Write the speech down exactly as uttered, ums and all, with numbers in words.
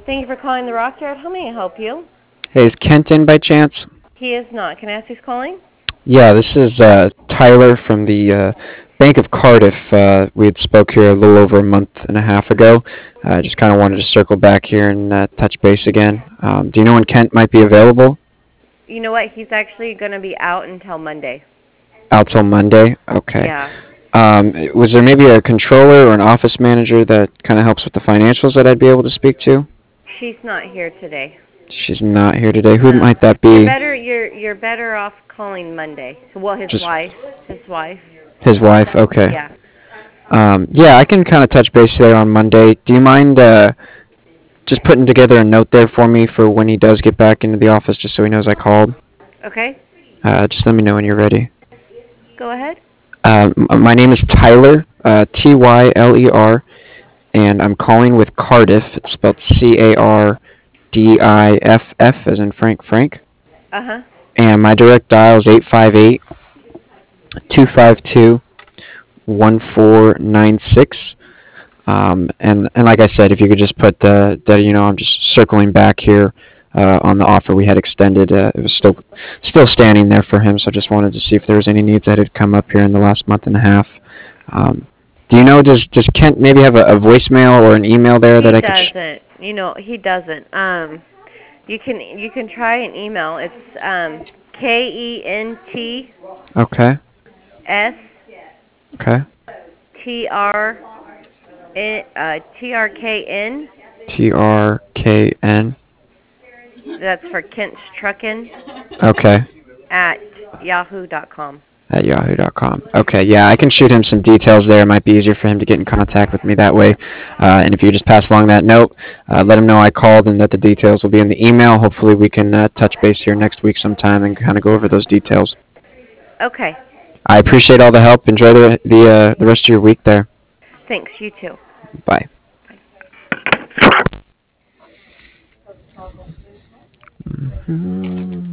Thank you for calling the Rock Yard. How may I help you? Hey, is Kent in by chance? He is not. Can I ask who's calling? Yeah, this is uh, Tyler from the uh, Bank of Cardiff. Uh, we had spoke here a little over a month and a half ago. I uh, just kind of wanted to circle back here and uh, touch base again. Um, do you know when Kent might be available? You know what? He's actually going to be out until Monday. Out till Monday? Okay. Yeah. Um, was there maybe a controller or an office manager that kind of helps with the financials that I'd be able to speak to? She's not here today. She's not here today. Who No. might that You're be? better. You're you're better off calling Monday. Well, his Just wife. His wife. his wife? Okay. Yeah. Um, yeah, I can kind of touch base there on Monday. Do you mind uh, just putting together a note there for me for when he does get back into the office, just so he knows I called? Okay. Uh, just let me know when you're ready. Go ahead. Uh, m- my name is Tyler, uh, T Y L E R, and I'm calling with Cardiff. It's spelled C A R D I F F, as in Frank Frank. Uh huh. And my direct dial is eight five eight, two five two, one four nine six. Um, and, and like I said, if you could just put uh, that, you know, I'm just circling back here uh, on the offer we had extended. Uh, it was still still standing there for him, so just wanted to see if there was any needs that had come up here in the last month and a half. Um, do you know, does, does Kent maybe have a, a voicemail or an email there He that I could... Sh- doesn't. You know, he doesn't. Um, you can you can try an email. It's um K E N T okay, S okay. T R uh, T R K N. T R K N. That's for Kent's Truckin' Okay. at yahoo dot com. At yahoo dot com. Okay, yeah, I can shoot him some details there. It might be easier for him to get in contact with me that way. Uh, and if you just pass along that note, uh, let him know I called and that the details will be in the email. Hopefully we can uh, touch base here next week sometime and kind of go over those details. Okay. I appreciate all the help. Enjoy the the, uh, the rest of your week there. Thanks. You too. Bye. Mm-hmm.